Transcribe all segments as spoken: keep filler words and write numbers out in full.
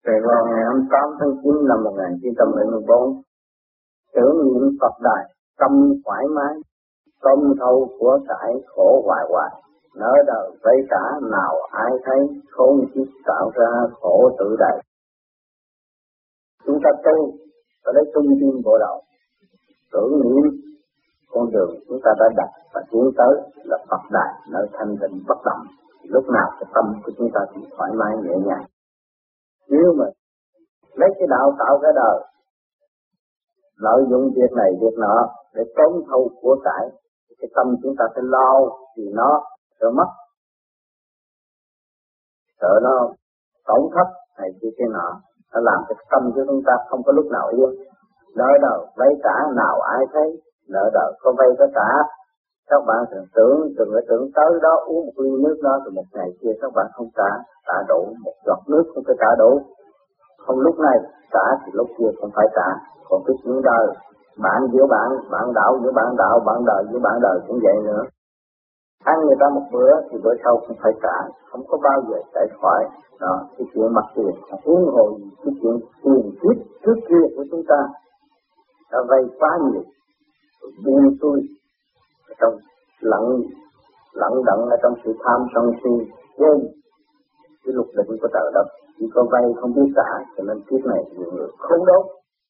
Sài Gòn ngày hai mươi tám tháng chín năm một nghìn chín trăm bảy mươi bốn, tưởng niệm Phật đài, tâm thoải mái, công thâu của cải khổ hoài hoài, nỡ đời vây cả nào ai thấy, khốn kiếp tạo ra khổ tự đầy. Chúng ta tu, ta lấy trung tâm bộ đầu, tưởng niệm con đường chúng ta đã đặt và tiến tới là Phật đài, nơi thanh tịnh bất động. Lúc nào cái tâm của chúng ta thì thoải mái nhẹ nhàng. Nếu mà lấy cái đạo tạo cái đời, lợi dụng việc này việc nọ để tốn thâu của cải, cái tâm chúng ta phải lo thì nó sợ mất, sợ nó tổn thất này kia kia nọ, nó làm cho tâm của chúng ta không có lúc nào yên. Nợ đời vay trả nào ai thấy, nợ đời có vay có trả. Các bạn thường tưởng, đừng có tưởng tới đó uống một ly nước đó rồi một ngày kia các bạn không trả, trả đủ, một giọt nước không phải trả đủ. Không lúc này trả thì lúc kia không phải trả. Còn cái chuyện đời, bạn giữa bạn, bạn đạo giữa bạn đạo, bạn đời giữa bạn đời cũng vậy nữa. Ăn người ta một bữa thì bữa sau không phải trả, không có bao giờ chạy khỏi. Đó, cái chuyện mặt tiền, huống hồ cái chuyện tiền kiếp trước kia của chúng ta đã vay quá nhiều, buông xuôi trong lặng lặng đặng ở trong sự tham sân si, quên cái luật định của trời đất, chỉ có vay không biết trả, cho nên kiếp này nhiều người không đốt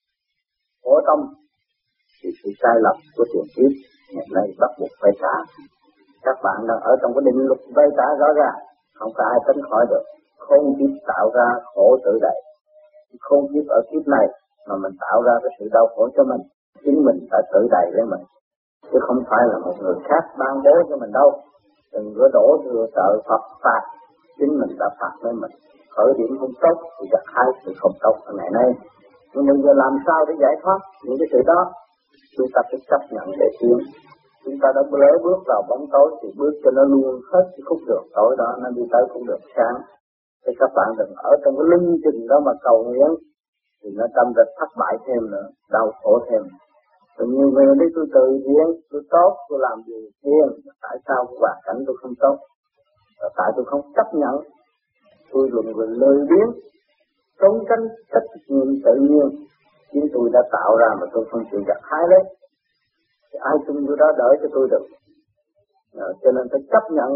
khổ tâm thì sự sai lầm của tiền kiếp ngày nay bắt buộc phải trả. Các bạn đang ở trong cái định luật vay trả rõ ràng, không có ai tránh khỏi được. Không kiếp tạo ra khổ tự đầy, không kiếp ở kiếp này mà mình tạo ra cái sự đau khổ cho mình, chính mình phải tự đầy với mình, chứ không phải là một người khác ban bố cho mình đâu. Đừng có đổ thừa sợ Phật phạt, chính mình đã phạt với mình. Khởi điểm không tốt thì gặt hai sự không tốt ở ngày nay. Nhưng bây giờ làm sao để giải thoát những cái sự đó? Chúng ta phải chấp nhận để tiến. Chúng ta đã lỡ bước vào bóng tối thì bước cho nó luôn hết cái khúc đường tối đó, nó đi tới khúc đường sáng. Thì các bạn đừng ở trong cái lưng chừng đó mà cầu nguyện, thì nó tâm ra thất bại thêm nữa, đau khổ thêm. Tự nhiên về đây tôi tự thiện, tôi tốt, tôi làm gì thiện, tại sao hoàn cảnh tôi không tốt? Và tại tôi không chấp nhận, tôi luận về lười biếng, trốn tránh trách nhiệm tự nhiên, chính tôi đã tạo ra mà tôi không chịu gặt hái lấy. Thì ai chung tôi đó đỡ cho tôi được. À, cho nên phải chấp nhận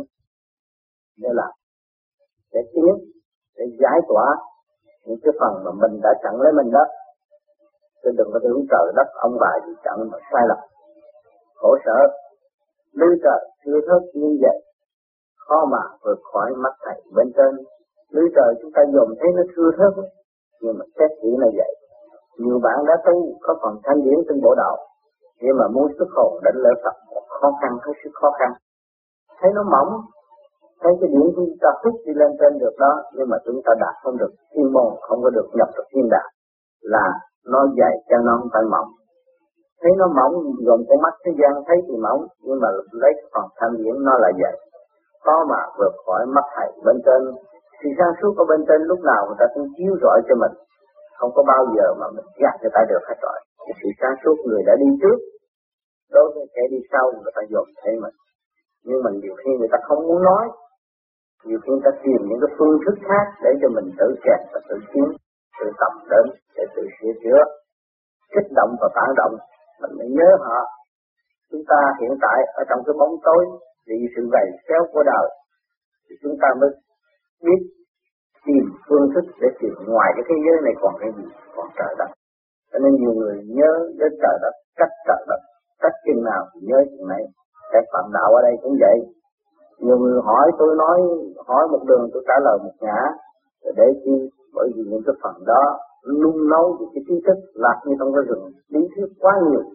để làm, để tiến, để giải tỏa những cái phần mà mình đã chặn lấy mình đó. Chứ đừng có tưởng trời đất ông bà gì chặn mà sai lầm, khổ sở. Lưới trời chưa thớt như vậy, khó mà vượt khỏi mắt thầy bên trên. Lưới trời chúng ta dùng thấy nó thưa thớt, nhưng mà xét kỹ là vậy. Nhiều bạn đã tu có phần thanh điển trên bộ đạo, nhưng mà muốn xuất hồn đến lễ Phật khó khăn, hết sức khó khăn. Thấy nó mỏng, thấy cái điển chúng ta hút đi lên trên được đó, nhưng mà chúng ta đạt không được thiên môn, không có được nhập được thiên đàng, là nó dày cho nó không phải mỏng. Thấy nó mỏng, dùng con mắt thế gian thấy thì mỏng, nhưng mà lấy phần thanh điển nó là dày. Có mà vượt khỏi mắt thầy bên trên, thì sáng suốt ở bên trên lúc nào người ta cũng chiếu rọi cho mình. Không có bao giờ mà mình gạt người ta được hết rồi. Cái sự sáng suốt người đã đi trước, đối với kẻ đi sau người ta dồn thấy mình. Nhưng mình nhiều khi người ta không muốn nói, nhiều khi người ta tìm những cái phương thức khác để cho mình tự kẹt và tự tiến, tự tập đến để tự sửa chữa. Kích động và phản động, mình mới nhớ họ. Chúng ta hiện tại ở trong cái bóng tối vì sự vầy xéo của đời, thì chúng ta mới biết tìm phương thức để tìm ngoài cái thế giới này còn cái gì, còn trời đất. Cho nên nhiều người nhớ đến trời đất, cách trời đất, cách chừng nào thì nhớ chừng này. Cái phạm đạo ở đây cũng vậy. Nhiều người hỏi tôi nói, hỏi một đường tôi trả lời một ngã, để chi? Bởi vì những cái phần đó nung nấu về cái trí thức lạc như trong cái rừng, lý thuyết quá nhiều.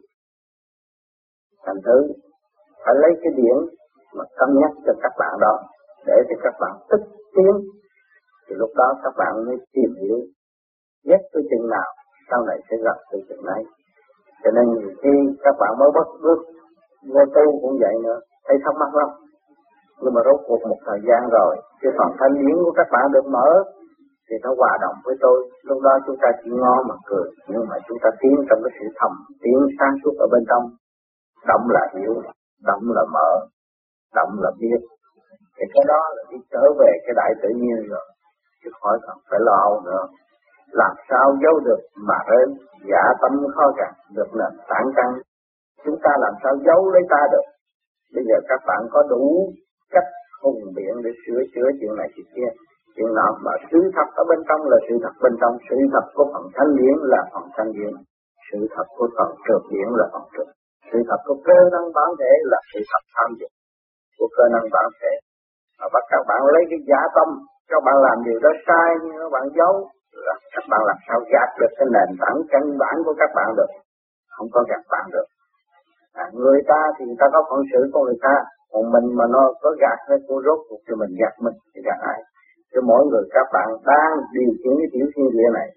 Thành thử phải lấy cái điển mà cân nhắc cho các bạn đó, để cho các bạn tích tiến. Thì lúc đó các bạn mới tìm hiểu ghét tôi chừng nào, sau này sẽ gặp tôi chừng này. Cho nên nhiều khi các bạn mới bắt bước vô tu cũng vậy nữa, thấy thắc mắc lắm. Nhưng mà rốt cuộc một thời gian rồi, cái phần thanh điển của các bạn được mở, thì nó hòa đồng với tôi. Lúc đó chúng ta chỉ ngon mà cười, nhưng mà chúng ta tiến trong cái sự thầm, tiến sáng suốt ở bên trong. Động là hiểu, động là mở, động là biết. Thì cái đó là đi trở về cái đại tự nhiên rồi, chứ khỏi cần phải lo nữa. làm sao giấu được mà rơi, dạ tâm khó gạt được nền tảng căn. Chúng ta làm sao giấu lấy ta được? Bây giờ các bạn có đủ cách hùng biện để sửa chữa chuyện này chuyện kia, chuyện nọ, mà sự thật ở bên trong là sự thật bên trong, sự thật của phần thanh điển là phần thanh điển, sự thật của phần trượt điển là phần trượt, sự thật của cơ năng bản thể là sự thật tham dục của cơ năng bản thể. Mà bắt các bạn lấy cái giả tâm, các bạn làm điều đó sai nhưng các bạn giấu, là các bạn làm sao gạt được cái nền tảng căn bản của các bạn được? Không có gạt bạn được. À, người ta thì người ta có phận sự của người ta, còn mình mà nó có gạt hay cô rốt cuộc thì mình gạt mình thì gạt ai? Cho mỗi người các bạn đang điều khiển cái tiểu thiên địa này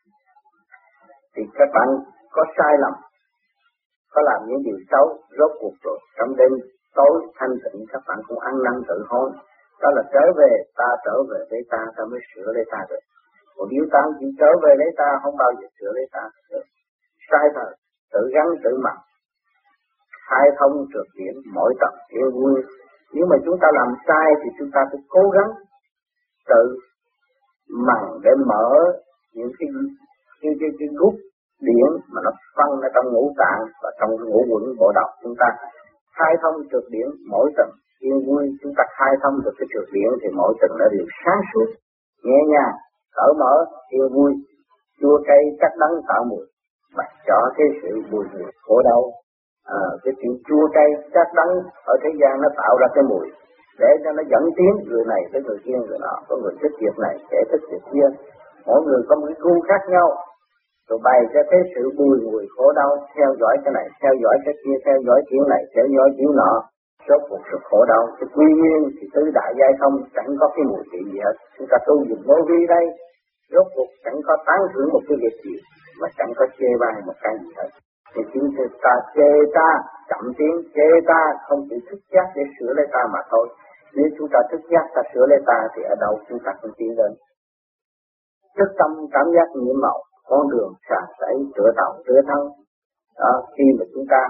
thì các bạn có sai lầm, có làm những điều xấu, rốt cuộc rồi trong đêm tối thanh tịnh các bạn cũng ăn năn tự hối. Đó là trở về, ta trở về với ta, ta mới sửa lấy ta được. Còn nếu ta chỉ trở về lấy ta, không bao giờ sửa lấy ta được. Sai thật, tự gắn tự mặc, khai thông trượt điển, mỗi tập yên vui. Nếu mà chúng ta làm sai thì chúng ta phải cố gắng tự mằng để mở những cái cái cái, cái gút điển mà nó phân ở trong ngũ tạng và trong ngũ quẩn bộ đầu chúng ta. Khai thông trượt điển mỗi tầng yên vui, chúng ta khai thông được cái trượt điển thì mỗi tầng nó đều sáng suốt, nhẹ nhàng, cởi mở, yên vui, chua cây cắt đắng tạo mùi, bạch cho cái sự bùi ngùi khổ đau. À, cái chuyện chua cay cắt đắng ở thế gian nó tạo ra cái mùi để cho nó dẫn tiến người này tới người kia, người nọ, có người thích việc này, kẻ thích việc kia, mỗi người có một cái gu khác nhau, rồi bày cho cái sự bùi ngùi khổ đau, theo dõi cái này, theo dõi cái kia, theo dõi chuyện này, theo dõi chuyện nọ, rốt cuộc sự khổ đau. Cái quy nguyên thì tứ đại giai không chẳng có cái mùi vị gì hết. Chúng ta tu dùng vô vi đây, rốt cuộc chẳng có tán thưởng một cái việc gì, mà chẳng có chê bai một cái gì hết. Thì chúng ta chê ta chậm tiến, chê ta không chịu thức giác để sửa lấy ta mà thôi. Nếu chúng ta thức giác ta sửa lấy ta thì ở đâu chúng ta cũng tiến lên. Thức tâm cảm giác nhiễm màu, con đường sàn sảy tựa tàu tựa thân. Đó, khi mà chúng ta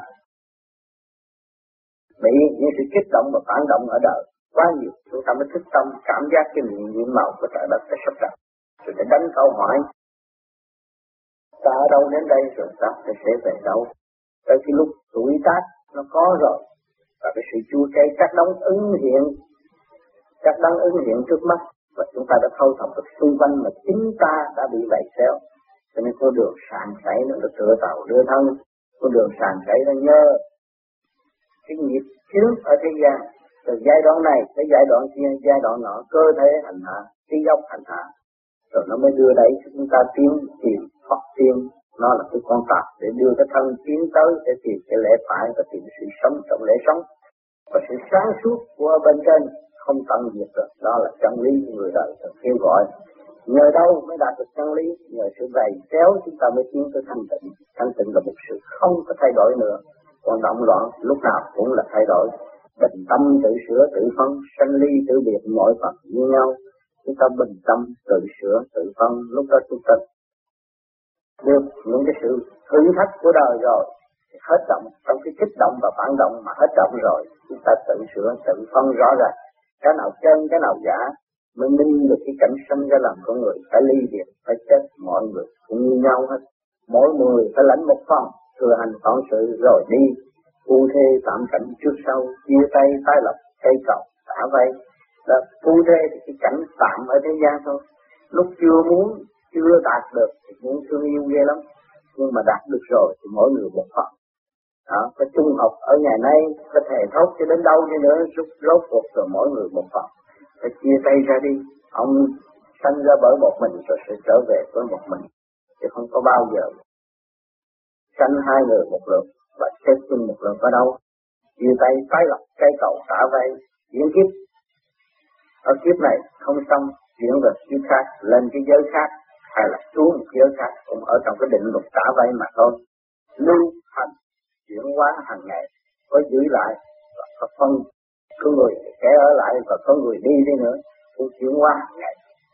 bị những sự kích động và phản động ở đời quá nhiều, chúng ta mới thức tâm cảm giác cái nhiễm màu của trời đất cái sắp đặt, rồi để đánh câu hỏi ta ở đâu đến đây rồi ta sẽ về đâu. Tới cái lúc tuổi tác nó có rồi và cái sự chua cay các đống ứng hiện, các đống ứng hiện trước mắt và chúng ta đã thâu thập được xung quanh mà chính ta đã bị bày xéo. Cho nên con đường sàn sảy nó được tựa tàu đưa thân, con đường sàn sảy nó nhớ cái nghiệp chướng ở thế gian, từ giai đoạn này tới giai đoạn kia, giai đoạn nọ, cơ thể hành hạ, trí óc hành hạ, rồi nó mới đưa đẩy cho chúng ta tiến tìm Phật tiên. Nó là cái con tạp để đưa cái thân tiến tới để tìm cái lẽ phải và tìm sự sống trong lẽ sống. Và sự sáng suốt của bên trên không tận diệt được, đó là chân lý người đời được kêu gọi. Nhờ đâu mới đạt được chân lý? Nhờ sự bày kéo chúng ta mới tiến tới thanh tịnh. Thanh tịnh là một sự không có thay đổi nữa. Còn động loạn lúc nào cũng là thay đổi. Bình tâm tự sửa tự phân, sanh ly tự biệt mọi phần như nhau. Chúng ta bình tâm tự sửa tự phân, lúc đó chúng ta được những cái sự thử thách của đời rồi, hết động trong cái kích động và phản động mà hết động rồi, chúng ta tự sửa tự phân rõ ràng cái nào chân cái nào giả, mới minh được cái cảnh sinh ra làm con người phải ly biệt, phải chết, mọi người cũng như nhau hết, mỗi người phải lãnh một phần, thừa hành phận sự rồi đi, phu thê tạm cảnh trước sau, chia tay tái lập, cây cầu xả vây. Là phu thê thì cái cảnh tạm ở thế gian thôi, lúc chưa muốn chưa đạt được thì muốn thương yêu ghê lắm, nhưng mà đạt được rồi thì mỗi người một phần. Đó, cái trung học ở ngày nay có thể thốt cho đến đâu đi nữa, rút rốt cuộc rồi mỗi người một phần, phải chia tay ra đi. Ông sanh ra bởi một mình rồi sẽ trở về với một mình, chứ không có bao giờ sanh hai người một lượt và chết chung một lượt ở đâu. Chia tay tái lập, cây cầu xả vây, diễn kiếp ở kiếp này không xong, chuyển về kiếp khác, lên cái giới khác, hay là xuống một giới khác, cũng ở trong cái định luật xả vây mà thôi. Lưu hành chuyển hóa hàng ngày, có giữ lại và có phân, có người kẻ ở lại và có người đi đi nữa, cũng chuyển hóa hàng ngày.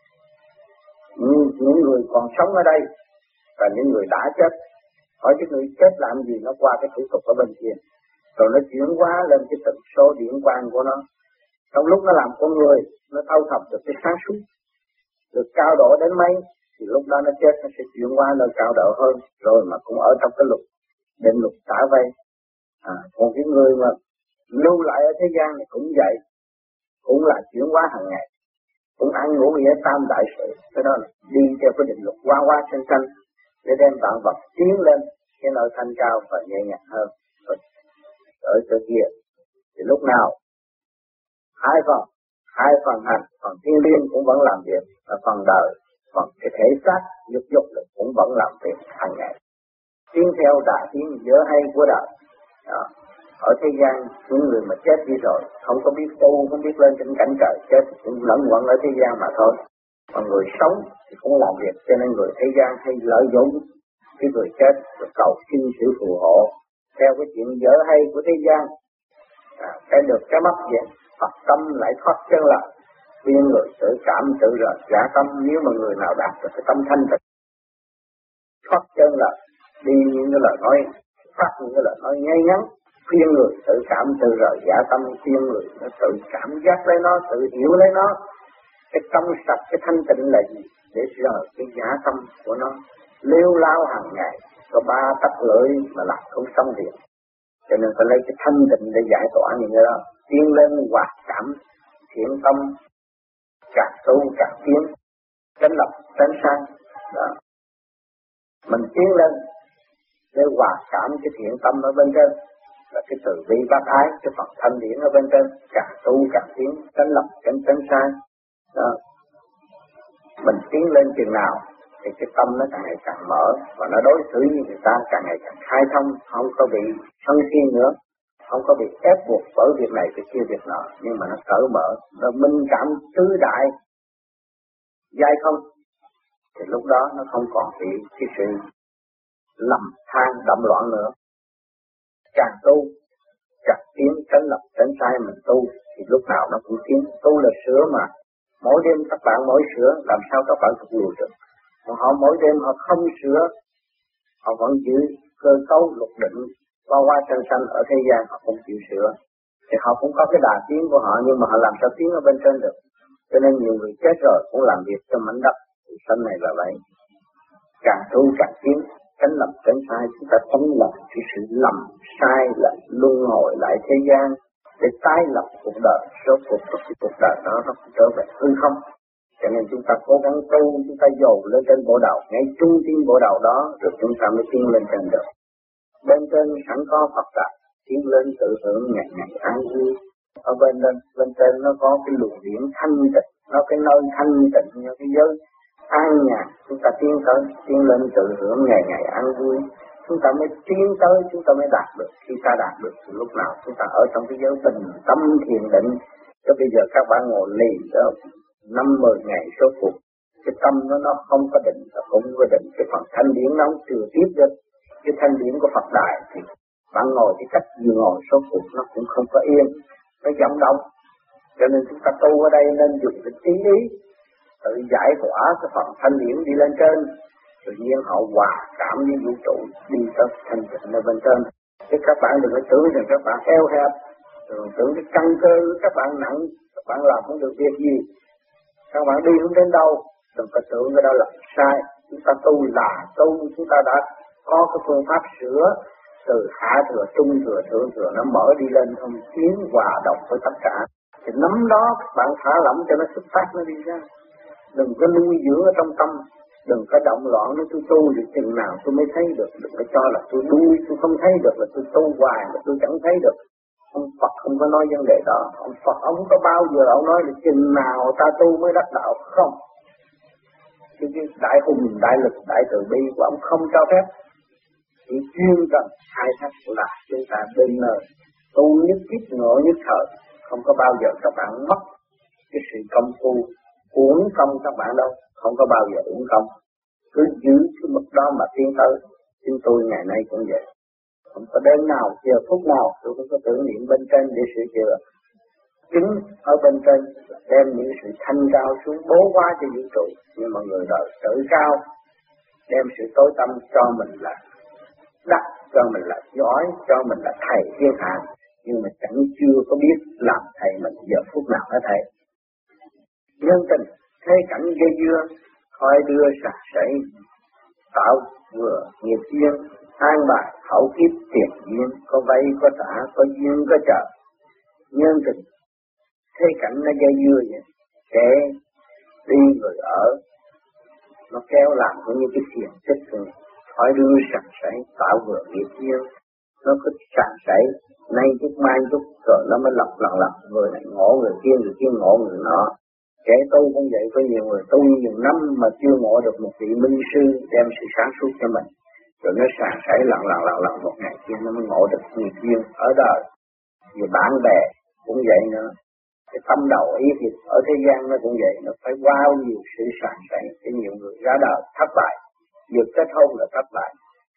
Nhưng những người còn sống ở đây và những người đã chết, hỏi cái người chết làm gì, nó qua cái thủ tục ở bên kia, rồi nó chuyển hóa lên cái tần số điển quang của nó. Trong lúc nó làm con người, nó thâu thập được cái sáng suốt, được cao độ đến mấy, thì lúc đó nó chết nó sẽ chuyển qua nơi cao độ hơn, rồi mà cũng ở trong cái luật định luật trả vay. À, còn cái người mà lưu lại ở thế gian này cũng vậy, cũng là chuyển hóa hàng ngày, cũng ăn ngủ nghĩa tam đại sự. Cái đó là đi theo cái định luật qua qua sinh sanh để đem vạn vật tiến lên cái nơi thanh cao và nhẹ nhàng hơn. Rồi ở chỗ kia thì lúc nào hai phần hai phần hành, phần thiên liêng cũng vẫn làm việc, và phần đời, phần cái thể xác dục dục cũng vẫn làm việc hàng ngày, tiến theo đà tiến giữa hay của đời. Đó. Ở thế gian những người mà chết đi rồi không có biết tu, không biết lên trên cảnh trời, chết cũng lẫn quẩn ở thế gian mà thôi. Còn người sống thì cũng làm việc, cho nên người thế gian hay lợi dụng cái người chết rồi cầu xin sự phù hộ theo cái chuyện dở hay của thế gian. À, cái được cái mất vậy, Phật tâm lại thoát chân lại, khuyên người tự cảm tự rời giả tâm. Nếu mà người nào đạt được cái tâm thanh tịnh, thoát chân lại, đi những cái lời nói, phát những cái lời nói ngay ngắn, khuyên người tự cảm tự rời giả tâm, khuyên người nó tự cảm giác lấy nó, tự hiểu lấy nó. Cái tâm sạch, cái thanh tịnh là gì? Để rời cái giả tâm của nó lêu lao hàng ngày, có ba tắc lưỡi mà làm không xong việc. Cho nên phải lấy cái thanh tịnh để giải tỏa những cái đó, tiến lên hoạt cảm, thiện tâm, càng tu càng tiến, tránh lập tránh sang. Đó. Mình tiến lên để hoạt cảm cái thiện tâm ở bên trên, là cái từ bi bác ái, cái phần thanh điển ở bên trên, càng tu càng tiến, tránh lập tránh tránh sai. Đó. Mình tiến lên chừng nào thì cái tâm nó càng ngày càng mở, và nó đối xử với người ta càng ngày càng khai thông, không có bị sân si nữa, không có bị ép buộc bởi việc này việc kia việc nọ, nhưng mà nó cởi mở, nó minh cảm tứ đại giai không, thì lúc đó nó không còn bị cái sự lầm than đậm loạn nữa. Càng tu càng tiến, tránh lập tránh sai mình tu thì lúc nào nó cũng tiến. Tu là sửa mà, mỗi đêm các bạn mỗi sửa, làm sao các bạn thuộc lùi được. Còn họ mỗi đêm họ không sửa, họ vẫn giữ cơ cấu luật định qua qua sanh sanh ở thế gian, họ không chịu sửa, thì họ cũng có cái đà tiến của họ, nhưng mà họ làm sao tiến ở bên trên được. Cho nên nhiều người chết rồi cũng làm việc cho mảnh đất. Thì sanh này là vậy, càng tu càng tiến, tránh lầm tránh sai. Chúng ta tránh lầm cái sự lầm sai là luân hồi lại thế gian để tái lập cuộc đời. Số cuộc cái cuộc đời đó nó trở về hư không. Cho nên chúng ta cố gắng tu, chúng ta dồn lên trên bộ đầu, ngay trung tâm bộ đầu đó, rồi chúng ta mới tiến lên trên được. Bên trên sẵn có Phật đạo, tiến lên tự hưởng ngày ngày an vui. Ở bên lên, bên trên nó có cái luồng điển thanh tịnh, nó cái nơi thanh tịnh như cái giới an nhàn. Chúng ta tiến tới, tiến lên tự hưởng ngày ngày an vui. Chúng ta mới tiến tới, chúng ta mới đạt được. Khi ta đạt được thì lúc nào chúng ta ở trong cái giới bình tâm thiền định. Cho bây giờ các bạn ngồi lì đó năm mười ngày số cuộc, cái tâm nó nó không có định, và không có định. Cái phần thanh điển nó không chưa tiếp được cái thanh điển của Phật Đài, thì bạn ngồi cái cách vừa ngồi số cuộc nó cũng không có yên, nó vọng động. Cho nên chúng ta tu ở đây nên dùng cái trí ý tự giải tỏa cái phần thanh điển đi lên trên, tự nhiên họ hòa cảm với vũ trụ, đi tới thanh tịnh ở bên trên. Chứ các bạn đừng có tưởng rằng các bạn eo hẹp, đừng tưởng cái căn cơ của các bạn nặng, các bạn làm không được việc gì, các bạn đi không đến đâu. Đừng có tưởng cái đó là sai. Chúng ta tu là tu, chúng ta đã có cái phương pháp sửa từ hạ thừa, trung thừa, thượng thừa, nó mở đi lên không, tiến hòa đồng với tất cả. Thì nắm đó các bạn thả lỏng cho nó xuất phát nó đi ra. Đừng có nuôi dưỡng ở trong tâm, đừng có động loạn nó tôi tu được chừng nào tôi mới thấy được. Đừng có cho là tôi đuôi tôi không thấy được, là tôi tu hoài là tôi chẳng thấy được. Ông Phật không có nói vấn đề đó. Ông Phật ông có bao giờ ông nói là chừng nào ta tu mới đắc đạo không? Cái, cái đại hùng, đại lực, đại từ bi của ông không cho phép. Chỉ chuyên cần khai thác là chúng ta bên nơi tu nhất kiếp ngộ nhất thời. Không có bao giờ các bạn mất cái sự công phu, uổng công các bạn đâu. Không có bao giờ uổng công. Cứ giữ cái mức đó mà tiến tới. Chúng tôi ngày nay cũng vậy. Không có đêm nào, giờ phút nào tôi cũng có tưởng niệm bên trên để sửa chữa. Chính ở bên trên đem những sự thanh cao xuống bố qua cho vũ trụ. Nhưng mà người đời tự cao, đem sự tối tâm cho mình là đắc, cho mình là giỏi, cho mình là thầy thiên hạ. Nhưng mà chẳng chưa có biết làm thầy mình giờ phút nào hết thầy. Nhân tình, thế cảnh dây dưa, khói đưa sạch sảy, tạo vừa nghiệp duyên, an bài hậu kiếp tiền duyên, có vay có trả, có duyên có trợ, nhân tình thế cảnh nó dây dưa vậy, kẻ đi người ở, nó kéo làm cũng như cái xiềng xích rồi, khói đưa sạch sảy, tạo vừa nghiệp duyên, nó cứ sạch sảy, nay chút mai chút rồi nó mới lọc lần lọc, người này ngộ người kia, người kia ngộ người nọ. Kẻ tu cũng vậy, có nhiều người tu nhiều năm mà chưa ngộ được một vị minh sư đem sự sáng suốt cho mình, rồi nó sàn sảy lần lần lần lần một ngày kia nó mới ngộ được nghiệp duyên ở đời. Vì bạn bè cũng vậy nữa, cái tâm đầu ý thì ở thế gian nó cũng vậy, nó phải qua nhiều sự sàn sảy, cái nhiều người ra đời thất bại, vừa kết hôn là thất bại,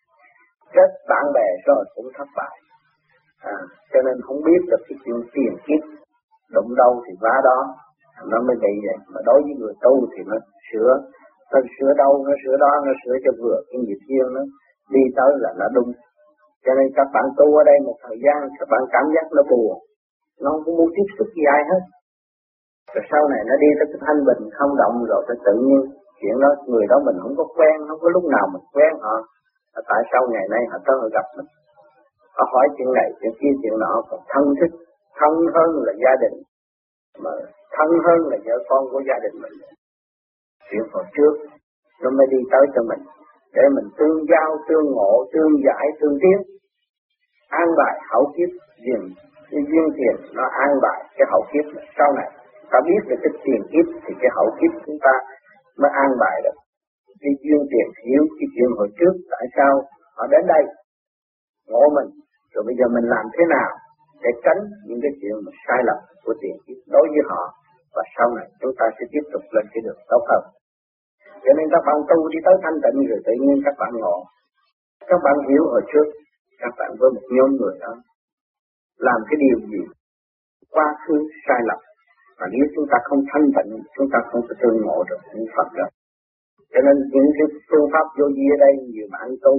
kết bạn bè rồi cũng thất bại, à, cho nên không biết được cái chuyện tiền kiếp, đụng đâu thì vá đó, nó mới bị vậy. Mà đối với người tu thì nó sửa, nó sửa đâu nó sửa đó, nó sửa cho vừa cái nghiệp duyên nó đi tới là nó đúng. Cho nên các bạn tu ở đây một thời gian các bạn cảm giác nó buồn, nó không muốn tiếp xúc với ai hết, rồi sau này nó đi tới cái thanh bình không động, rồi phải tự nhiên chuyện đó người đó mình không có quen, không có lúc nào mình quen họ, tại sao ngày nay họ tới họ gặp mình, họ hỏi chuyện này chuyện kia chuyện nọ, còn thân thích thân hơn là gia đình, mà thân hơn là vợ con của gia đình mình. Chuyện hồi trước nó mới đi tới cho mình, để mình tương giao, tương ngộ, tương giải, tương tiến, an bài hậu kiếp duyên, cái duyên tiền nó an bài cái hậu kiếp này. Sau này ta biết được cái tiền kiếp thì cái hậu kiếp chúng ta mới an bài được. Cái duyên tiền hiểu cái chuyện hồi trước tại sao họ đến đây ngộ mình, rồi bây giờ mình làm thế nào để tránh những cái chuyện mà sai lầm của tiền kiếp đối với họ, và sau này chúng ta sẽ tiếp tục lên cái đường tốt hơn. Cho nên các bạn tu đi tới thanh tịnh rồi tự nhiên các bạn ngộ. Các bạn hiểu hồi trước các bạn với một nhóm người đó làm cái điều gì quá khứ sai lầm, mà nếu chúng ta không thanh tịnh chúng ta không có tương ngộ được những Phật đó. Cho nên những cái phương pháp vô vi ở đây nhiều bạn tu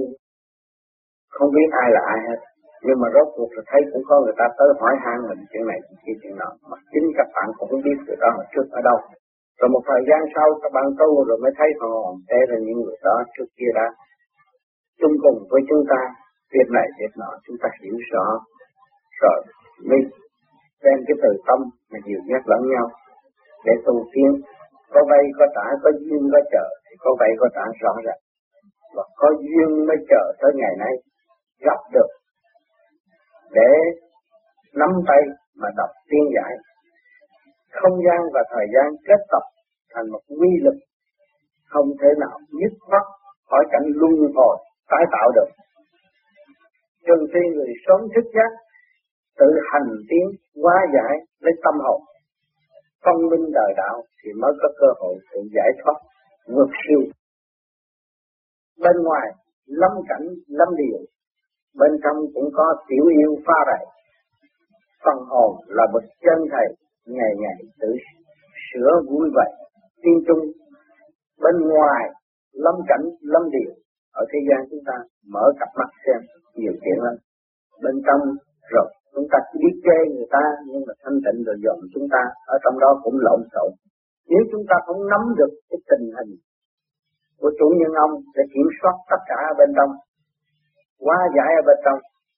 không biết ai là ai hết, nhưng mà rốt cuộc rồi thấy cũng có người ta tới hỏi han mình chuyện này chuyện kia chuyện nọ, mà chính các bạn cũng không biết người đó hồi trước ở đâu. Rồi một thời gian sau các bạn tu rồi mới thấy họ thế là những người đó trước kia đã chung cùng với chúng ta việc này việc nọ, chúng ta hiểu rõ rồi mới đem cái từ tâm mà dìu dắt lẫn nhau để tu tiến. Có vay có trả, có duyên có chờ thì có vay có trả rõ ràng, và có duyên mới chờ tới ngày nay gặp được để nắm tay mà đọc tiên giải. Không gian và thời gian kết tập thành một quy lực không thể nào nhất thoát khỏi cảnh luân hồi tái tạo được. Trừ khi người sống thức giác tự hành tiến hóa giải lấy tâm hồn phân minh đời đạo thì mới có cơ hội tự giải thoát vượt siêu. Bên ngoài lâm cảnh lâm điều, bên trong cũng có tiểu yêu pha rầy. Phần hồn là bậc chân thầy ngày ngày tự sửa vui vẻ tiên trung. Bên ngoài lâm cảnh lâm điều, ở thế gian chúng ta mở cặp mắt xem nhiều chuyện lắm. Bên trong rồi chúng ta chỉ biết chê người ta, nhưng mà thanh tịnh rồi dọn chúng ta ở trong đó cũng lộn xộn. Nếu chúng ta không nắm được cái tình hình của chủ nhân ông để kiểm soát tất cả ở bên trong, hóa giải ở bên trong,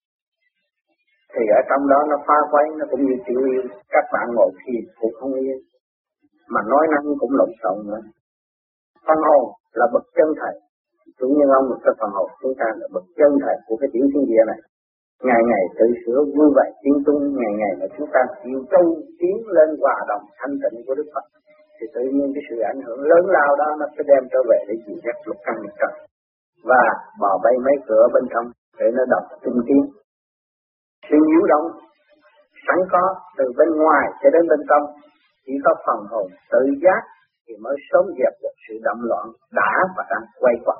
thì ở trong đó nó phá quấy, nó cũng như tiểu yêu. Các bạn ngồi thiền cũng không yên, mà nói năng cũng lộn xộn nữa. Phần hồn là bậc chân thầy, chủ nhân ông một cái phần hồn chúng ta là bậc chân thầy của cái tiểu thiên địa này. Ngày ngày tự sửa vui vẻ tiến tung, ngày ngày mà chúng ta chịu tu tiến lên hòa đồng thanh tịnh của Đức Phật, thì tự nhiên cái sự ảnh hưởng lớn lao đó nó sẽ đem trở về để dìu dắt lục căn lục trần và bò bay mấy cửa bên trong để nó đọc tinh tiến. Sự nhiễu động sẵn có từ bên ngoài cho đến bên trong, chỉ có phần hồn tự giác thì mới sớm dẹp được sự động loạn đã và đang quay quẩn.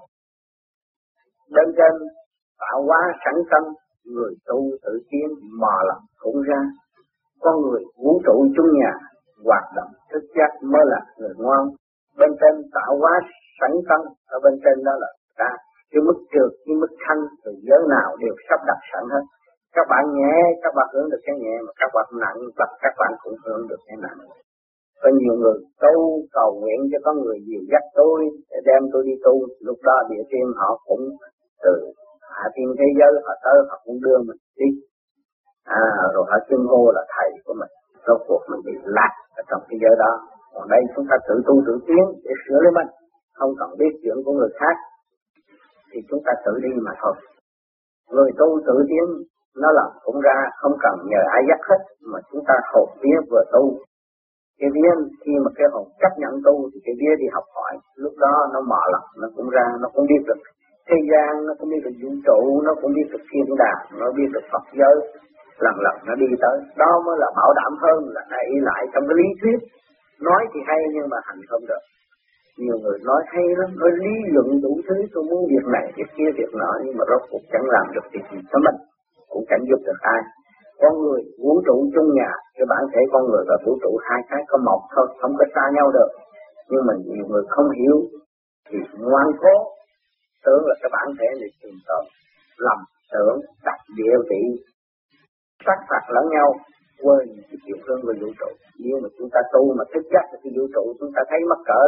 Bên trên tạo hóa sẵn tâm, người tu tự tiến mò lòng cũng ra. Con người vũ trụ chung nhà hoạt động thức giác mới là người ngoan. Bên trên tạo hóa sẵn tâm, ở bên trên đó là ta. Cái mức trượt, cái mức thanh, từ giới nào đều sắp đặt sẵn hết. Các bạn nhẹ, các bạn hưởng được cái nhẹ, mà các bạn nặng, các bạn cũng hưởng được cái nặng. Có nhiều người tu cầu nguyện cho có người dìu dắt tôi để đem tôi đi tu. Lúc đó địa tiên họ cũng từ hạ tiên thế giới họ tới họ cũng đưa mình đi. À, rồi họ xưng hô là thầy của mình. Rốt cuộc mình bị lạc ở trong thế giới đó. Còn đây chúng ta tự tu tự tiến để sửa lấy mình, không cần biết chuyện của người khác thì chúng ta tự đi mà thôi. Người tu tự tiến nó làm cũng ra, không cần nhờ ai dắt hết mà chúng ta hồn vía vừa tu. Cái vía khi mà cái hồn chấp nhận tu thì cái vía đi học hỏi, lúc đó nó mở lòng, nó cũng ra, nó cũng biết được thế gian, nó cũng biết được vũ trụ, nó cũng biết được thiên đàng, nó biết được Phật giới, lần lần nó đi tới. Đó mới là bảo đảm hơn là ai lại trong cái lý thuyết. Nói thì hay nhưng mà hành không được. Nhiều người nói hay lắm, nói lý luận đủ thứ, tôi muốn việc này, việc kia, việc nọ, nhưng mà rốt cuộc chẳng làm được việc gì cho mình, cũng chẳng giúp được ai. Con người, vũ trụ chung nhà, cái bản thể con người và vũ trụ hai cái có một thôi, không có xa nhau được. Nhưng mà nhiều người không hiểu, thì ngoan cố, tưởng là cái bản thể này trường tồn, lầm tưởng, đặt địa vị, sát phạt lẫn nhau, quên cái chuyện hướng về vũ trụ. Nếu mà chúng ta tu mà thức giác được cái vũ trụ, chúng ta thấy mắc cỡ.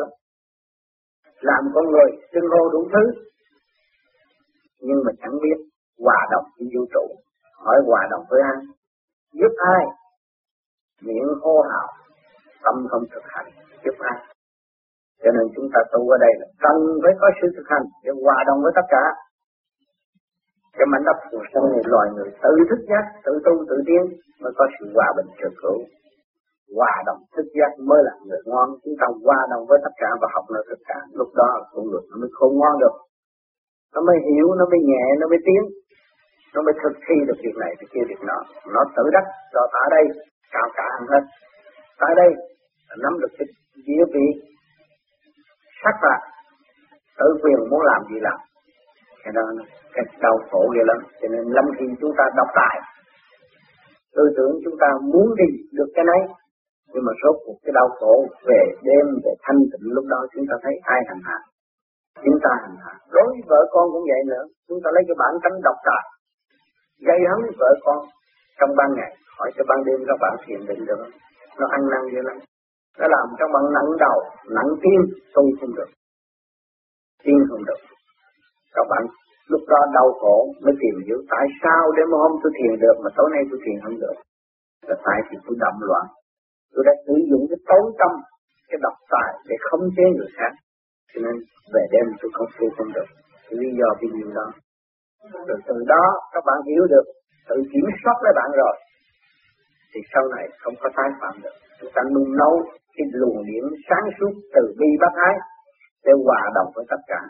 Làm con người xưng hô đủ thứ, nhưng mà chẳng biết hòa đồng với vũ trụ. Hỏi hòa đồng với ai? Giúp ai? Miệng hô hào, tâm không thực hành, giúp ai? Cho nên chúng ta tu ở đây là cần phải có sự thực hành để hòa đồng với tất cả. Cái mảnh đất cuộc sống này loài người tự thức giác, tự tu tự tiến mới có sự hòa bình trường cửu. Hòa đồng thức giác mới là người ngoan. Chúng ta hòa đồng với tất cả và học nơi tất cả. Lúc đó con người nó mới khôn ngoan được. Nó mới hiểu, nó mới nhẹ, nó mới tiến. Nó mới thực thi được việc này, việc kia, việc nọ. Nó tự đắc, rồi tại đây, cao cả hơn hết. Tại đây, nắm được cái địa vị sắc phạt, tự quyền muốn làm gì làm. Cái đó cái đau khổ ghê lắm. Cho nên lâm khi chúng ta đọc tài, tư tưởng chúng ta muốn đi được cái này, nhưng mà rốt cuộc cái đau khổ về đêm, về thanh tịnh, lúc đó chúng ta thấy ai hành hạ? Chúng ta hành hạ. Đối với vợ con cũng vậy nữa. Chúng ta lấy cái bản tánh độc tài, gây hấn vợ con trong ban ngày, hỏi cho ban đêm các bạn thiền định được không? Nó ăn năn dữ lắm. Nó làm cho bạn nặng đầu, nặng tim, tu không được, tiên không được. Các bạn lúc đó đau khổ mới tìm hiểu tại sao đêm hôm tôi thiền được mà tối nay tôi thiền không được. Là tại vì tôi đậm loạn. Tôi đã sử dụng cái tối tâm, cái độc tài để khống chế người khác. Cho nên về đêm tôi không tu không được. Cái lý do vì điều đó. Rồi từ đó các bạn hiểu được, tự kiểm soát lấy bạn rồi, thì sau này không có tái phạm được. Chúng ta nung nấu cái luồng điển sáng suốt từ bi bác ái để hòa đồng với tất cả.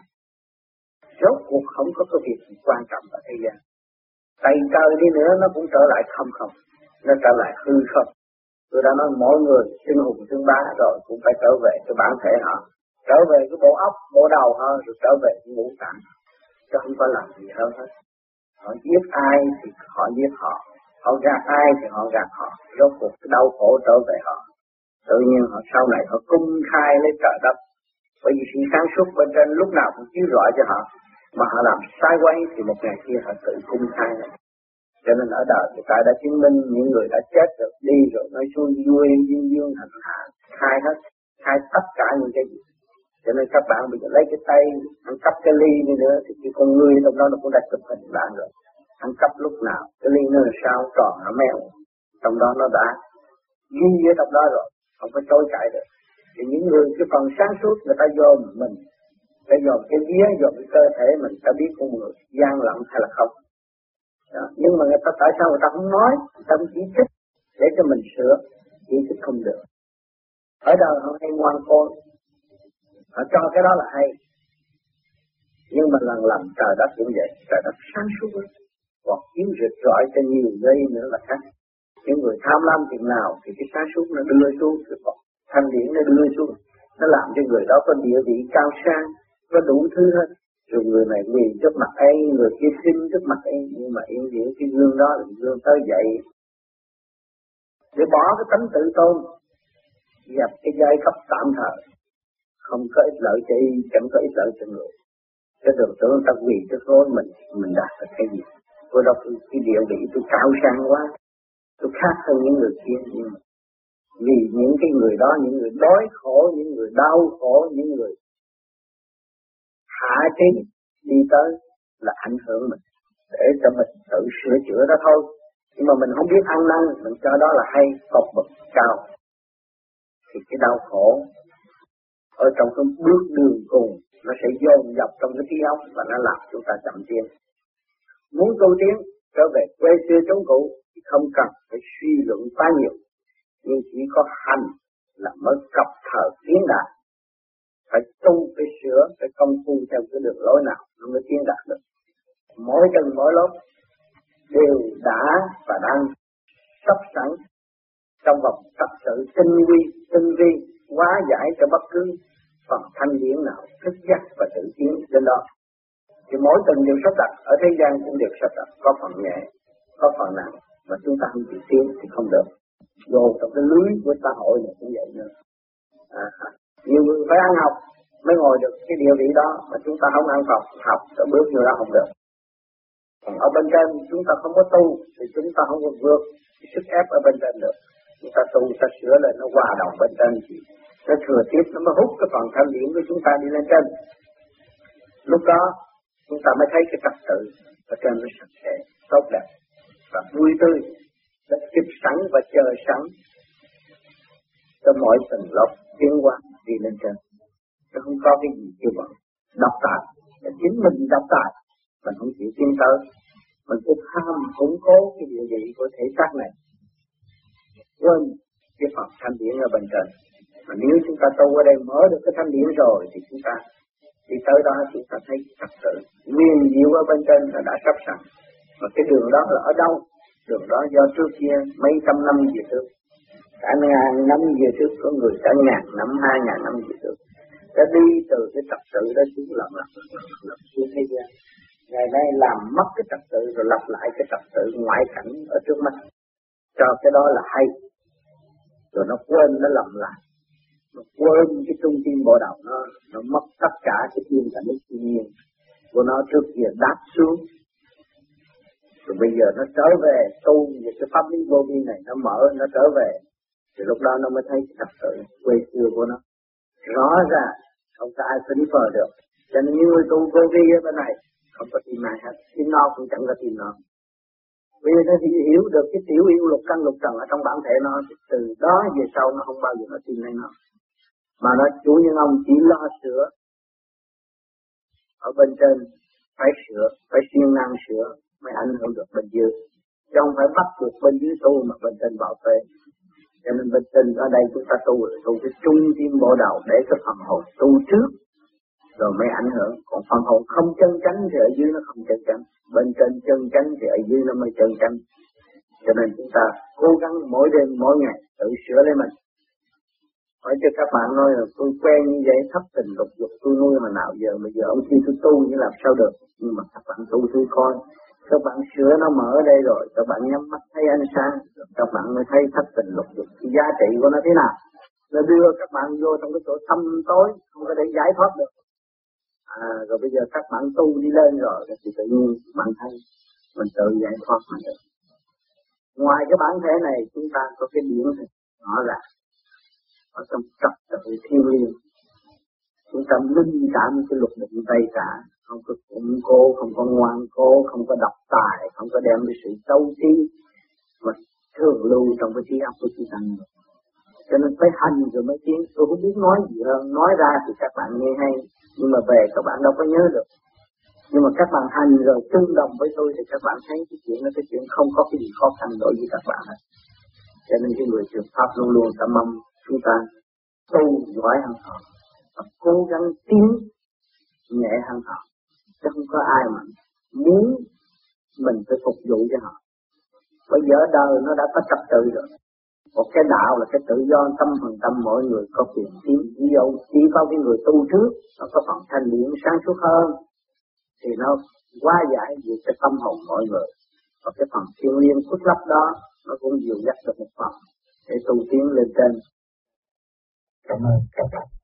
Rốt cuộc không có cái việc gì quan trọng ở thế gian. Tay trời đi nữa nó cũng trở lại không không. Nó trở lại hư không. Tôi đã nói mỗi người xưng hùng xưng bá rồi cũng phải trở về cái bản thể họ. Trở về cái bộ óc, bộ đầu họ, rồi trở về cái ngũ tạng. Chứ không có làm gì hơn hết. Họ giết ai thì họ giết họ. Họ gạt ai thì họ gạt họ. Rốt cuộc cái đau khổ trở về họ. Tự nhiên họ sau này họ cung khai lấy trời đất. Bởi vì sự sáng suốt bên trên lúc nào cũng chiếu rọi cho họ. Mà họ làm sai quay thì một ngày kia họ tự cung khai này. Cho nên ở đời người ta đã chứng minh những người đã chết được đi rồi nói xuôi vui dương dương hành hạ. Khai hết. Khai tất cả những cái gì. Cho nên các bạn bây giờ lấy cái tay ăn cắp cái ly đi nữa thì cái con người trong đó nó cũng đã chụp hình bạn rồi. Ăn cắp lúc nào cái ly nó là sao tròn nó mèo. Trong đó nó đã ghi ở trong đó rồi. Không có chối cãi được. Thì những người cái phần sáng suốt người ta dòm mình, ta dòm cái vía, dòm cái cơ thể mình, ta biết con người gian lận hay là không. Đó. Nhưng mà người ta tại sao người ta không nói, người ta không chỉ trích để cho mình sửa, chỉ trích không được. Ở đời họ hay ngoan cố, họ cho cái đó là hay. Nhưng mà lần lần trời đất cũng vậy, trời đất sáng suốt lắm, còn chiếu rực rọi cho nhiều giây nữa là khác. Những người tham lam tiền nào thì cái sáng suốt nó đưa xuống, còn thanh điển nó đưa xuống, nó làm cho người đó có địa vị cao sang, có đủ thứ hết. Rồi người này quỳ trước mặt ấy, người kia xin trước mặt ấy, nhưng mà yên hiểu cái gương đó là gương tới dậy. Để bỏ cái tánh tự tôn, dập cái giai cấp tạm thời, không có ích lợi cho y, chẳng có ích lợi cho người. Cái tưởng tượng ta quỳ trước gối mình, mình đạt được cái gì? Tôi đọc cái địa vị tôi cao sang quá, tôi khác hơn những người kia, nhưng mà Vì những cái người đó, những người đói khổ, những người đau khổ, những người hạ trí đi tới là ảnh hưởng mình, để cho mình tự sửa chữa đó thôi. Nhưng mà mình không biết ăn năn, mình cho đó là hay, tột bậc cao. Thì cái đau khổ ở trong cái bước đường cùng nó sẽ dồn dập trong cái trí óc và nó làm chúng ta chậm tiến. Muốn tu tiến trở về quê xưa chống cũ thì không cần phải suy luận quá nhiều, nhưng chỉ có hành là mới cập thời tiến đạt. Phải tu, phải sửa, phải công phu theo cái đường lối nào nó mới tiến đạt được. Mỗi tầng mỗi lớp đều đã và đang sắp sẵn trong vòng tập sự tinh vi, tinh vi hóa giải cho bất cứ phần thanh điển nào thức giác và tự tiến trên đó. Thì mỗi tầng đều sắp đặt, ở thế gian cũng đều sắp đặt, có phần nhẹ, có phần nặng, mà chúng ta không chịu tiến thì không được. Vô trong cái lưới của xã hội này cũng vậy nữa. À, nhiều người phải ăn học mới ngồi được cái địa vị đó, mà chúng ta không ăn học, học rồi bước vô đó không được. Còn ở bên trên chúng ta không có tu thì chúng ta không có vượt cái sức ép ở bên trên được. Chúng ta tu, ta sửa lên nó hòa đồng bên trên thì nó thừa tiếp, nó mới hút cái phần thanh điển của chúng ta đi lên trên. Lúc đó chúng ta mới thấy cái trật tự ở trên nó sạch sẽ, tốt đẹp và vui tươi, nó kịp sẵn và chờ sẵn cho mọi tầng lớp tiến qua đi lên trên. Nó không có cái gì kêu gọi độc tài, là chính mình độc tài, mình không chịu tiến tới, mình cứ ham củng cố cái địa vị của thể xác này, quên cái phần thanh điển ở bên trên. Mà nếu chúng ta tu ở đây mở được cái thanh điển rồi thì chúng ta đi tới đó chúng ta thấy thật sự nguyên diệu ở bên trên là đã sắp sẵn. Mà cái đường đó là ở đâu? Đường đó do trước kia mấy trăm năm về trước, cả ngàn năm về trước, có người cả ngàn năm, hai ngàn năm về trước đã đi từ cái trật tự đó xuống lặp lặp lặp xuống thế gian. Ngày nay làm mất cái trật tự rồi lặp lại cái trật tự ngoại cảnh ở trước mắt, cho cái đó là hay, rồi nó quên, nó lầm lại, nó quên cái trung tâm bộ đầu, nó nó mất tất cả cái thiên cảnh thiên nhiên của nó trước kia đáp xuống. Rồi bây giờ nó trở về tu về cái pháp lý vô vi này, nó mở, nó trở về, thì lúc đó nó mới thấy cái trật tự quê xưa của nó rõ ràng, không có ai phỉnh phờ được. Cho nên những người tu vô vi ở bên này không có tìm ai hết, tìm nó cũng chẳng có tìm nó. Vì nó chỉ hiểu được cái tiểu yêu lục căn lục trần ở trong bản thể nó, thì từ đó về sau nó không bao giờ nó tìm lấy nó. Mà nó chủ nhân ông chỉ lo sửa ở bên trên, phải sửa, phải siêng năng sửa mới ảnh hưởng được bên dưới, chứ không phải bắt buộc bên dưới tu mà bên trên bảo vệ. Cho nên bên trên ở đây chúng ta tu là tu cái trung tâm bộ đầu để cho phần hồn tu trước rồi mới ảnh hưởng. Còn phần hồn không chân chánh thì ở dưới nó không chân chánh, bên trên chân chánh thì ở dưới nó mới chân chánh. Cho nên chúng ta cố gắng mỗi đêm mỗi ngày tự sửa lấy mình. Hỏi cho các bạn nói là tôi quen như vậy, thấp tình lục dục tôi nuôi mà nào giờ bây giờ ông kia tôi tu như làm sao được. Nhưng mà các bạn tu tôi coi, các bạn sửa nó mở ở đây rồi, các bạn nhắm mắt thấy ánh sáng, các bạn mới thấy thấp tình lục dục cái giá trị của nó thế nào. Nó đưa các bạn vô trong cái chỗ thâm tối, không có thể giải thoát được. À, rồi bây giờ các bạn tu đi lên rồi thì tự nhiên bạn thấy mình tự giải thoát mình được. Ngoài cái bản thể này chúng ta có cái điển này rõ ràng ở trong trật tự thiên liêng, chúng ta linh cảm cái luật định Tây cả, không có củng cố, không có ngoan cố, không có độc tài, không có đem cái sự xấu xí mà thường lưu trong cái trí óc của chúng ta. Cho nên phải hành rồi mới tiến. Tôi không biết nói gì hơn, nói ra thì các bạn nghe hay, nhưng mà về các bạn đâu có nhớ được. Nhưng mà các bạn hành rồi tương đồng với tôi thì các bạn thấy cái chuyện đó, cái chuyện không có cái gì khó khăn đối với các bạn hết. Cho nên cái người truyền pháp luôn luôn ta mong chúng ta tu giỏi hơn họ và cố gắng tiến nhẹ hơn họ, chứ không có ai mà muốn mình phải phục vụ cho họ. Bây giờ đời nó đã có trật tự rồi. Một cái đạo là cái tự do tâm phần tâm mỗi người có quyền tiến. Ví dụ chỉ có cái người tu trước nó có phần thanh điển sáng suốt hơn thì nó hóa giải về cái tâm hồn mọi người. Và cái phần thiên liêng khuất lấp đó nó cũng dìu dắt được một phần để tu tiến lên trên. Cảm ơn các bạn.